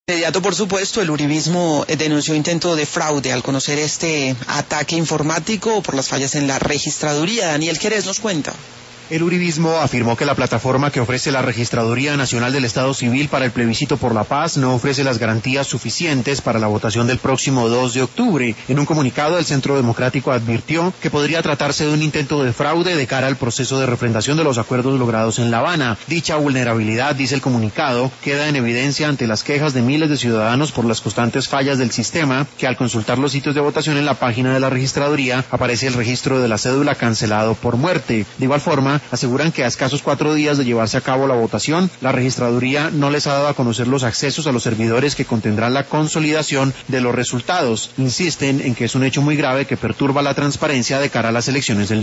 Inmediato, por supuesto, el uribismo denunció intento de fraude al conocer este ataque informático por las fallas en la registraduría. Daniel Querés nos cuenta. El uribismo afirmó que la plataforma que ofrece la Registraduría Nacional del Estado Civil para el plebiscito por la paz no ofrece las garantías suficientes para la votación del próximo 2 de octubre. En un comunicado, el Centro Democrático advirtió que podría tratarse de un intento de fraude de cara al proceso de refrendación de los acuerdos logrados en La Habana. Dicha vulnerabilidad, dice el comunicado, queda en evidencia ante las quejas de miles de ciudadanos por las constantes fallas del sistema, que al consultar los sitios de votación en la página de la Registraduría aparece el registro de la cédula cancelado por muerte. De igual forma, aseguran que a escasos 4 días de llevarse a cabo la votación, la Registraduría no les ha dado a conocer los accesos a los servidores que contendrán la consolidación de los resultados. Insisten en que es un hecho muy grave que perturba la transparencia de cara a las elecciones del